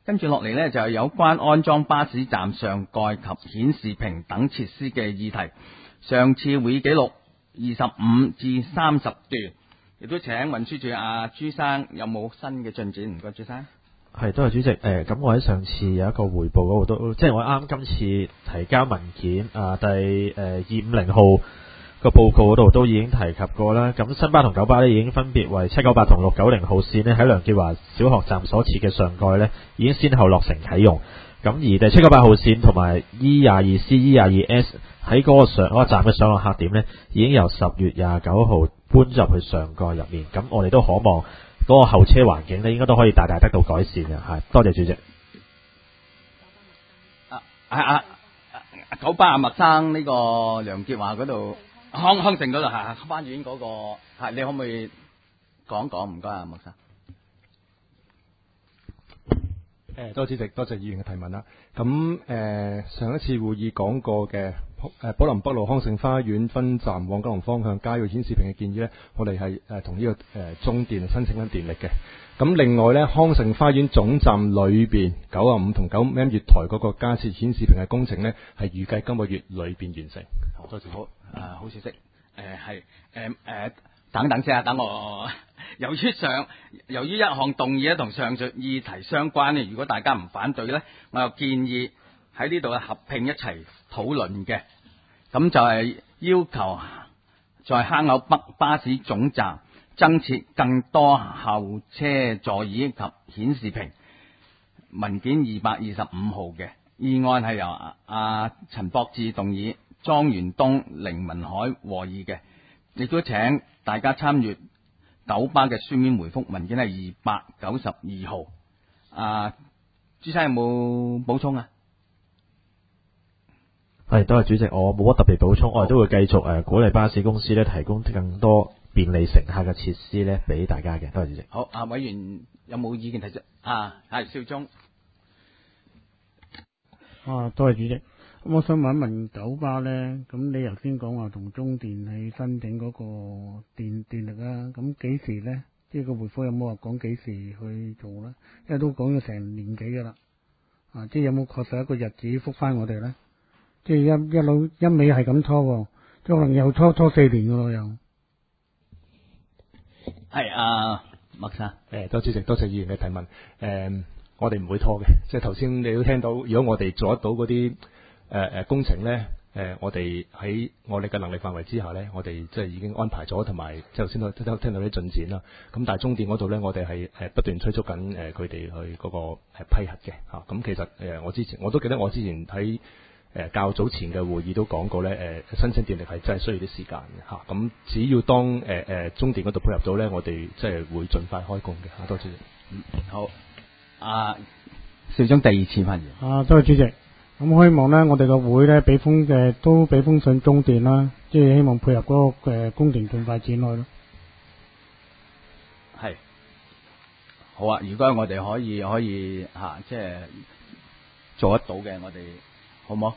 跟住落嚟呢，就係有關安裝巴士站上蓋及顯示屏等設施嘅議題。上次會議記錄25至30段，亦都請運輸署阿朱生有冇新嘅進展？唔該，朱生。 係，多謝主席。咁我喺上次有一個匯報嗰度都，即係我啱今次提交文件第250號個報告嗰度都已經提及過啦。咁新巴同九巴呢，已經分別為798同690號線呢，喺梁潔華小學站所設嘅上蓋呢，已經先後落成啟用。咁而第798號線同埋 E22C、E22S 喺嗰個站嘅上落客點呢，已經由10月29號搬入去上蓋入面。咁我哋都可望嗰個候車環境呢，應該都可以大大得到改善嘅。係，多謝主席。 九巴麥生呢個梁潔華嗰度康城嗰度花園嗰個你可唔可以講講？唔該啊，麥生。 多謝主席，多謝議員嘅提問啦。咁上一次會議講過嘅寶林北路康盛花園分站往九龍方向加個顯示屏嘅建議呢，我哋係同呢個中電申請緊電力嘅。咁另外呢，康盛花園總站裏邊95同95M 月台嗰個加設顯示屏嘅工程呢，係預計今個月裏邊完成。好，多謝。 好消息。等等先啊，等我。由於一項動議咧同上述議題相關咧，如果大家唔反對咧，我又建議喺呢度合併一齊討論嘅。咁就係要求在坑口北巴士總站增設更多候車座椅及顯示屏。文件225號嘅議案係由陳博智動議，莊元東、凌文海和議嘅，亦都請大家參閱九巴嘅書面回覆，文件係292號。朱生有冇補充啊？ 係，多謝主席，我冇乜特別補充，我哋都會繼續鼓勵巴士公司咧提供更多便利乘客嘅設施咧俾大家嘅。多謝主席。 好，委員有冇意見提出？係邵忠。 多謝主席。咁我想問一問九巴呢，咁你頭先講話同中電去申請嗰個電力啦，咁幾時呢？即係個回覆有冇話講幾時去做呢？因為都講咗成年幾噶啦，即係有冇確實一個日子覆翻我哋呢？即係一味係咁拖，即可能又拖4年噶咯又。 係麥生。 多謝主席，多謝議員嘅提問。我哋唔會拖嘅，即係頭先你都聽到，如果我哋做得到嗰啲工程呢，我哋喺我哋嘅能力範圍之下呢，我哋即係已經安排咗，同埋即係頭先都聽到啲進展啦。咁但係中電嗰度呢，我哋係不斷催促緊佢哋去嗰個批核嘅嚇。咁其實我都記得我之前喺較早前嘅會議都講過呢，申請電力係真係需要啲時間嘅嚇。咁只要當中電嗰度配合到呢，我哋即係會盡快開工嘅嚇。多謝。 好。邵總第二次發言。 多謝主席。咁希望呢，我哋個會呢，都俾封信中電啦，即係希望配合嗰個工程盡快展開咯。 係。好啊！如果我哋可以即係做得到嘅，我哋好唔好？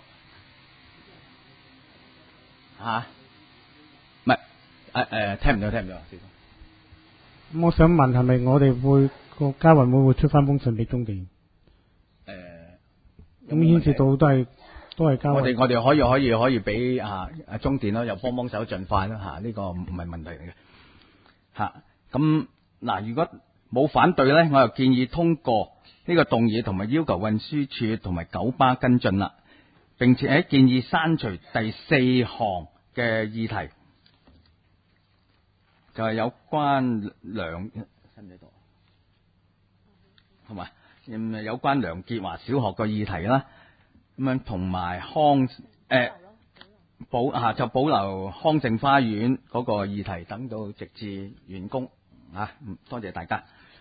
唔係聽唔到。 咁我想問係咪我哋個交運會出翻封信俾中電？咁牽涉到都係交運。 我哋可以俾中電咯，又幫手盡快啦呢個唔係問題嚟嘅咁嗱，如果冇反對咧，我又建議通過呢個動議，同埋要求運輸署同埋九巴跟進啦，並且喺建議刪除第4項嘅議題，就係有關同埋有關梁潔華小學嘅議題啦，咁樣同埋保留康盛花園嗰個議題，等到直至完工多謝大家。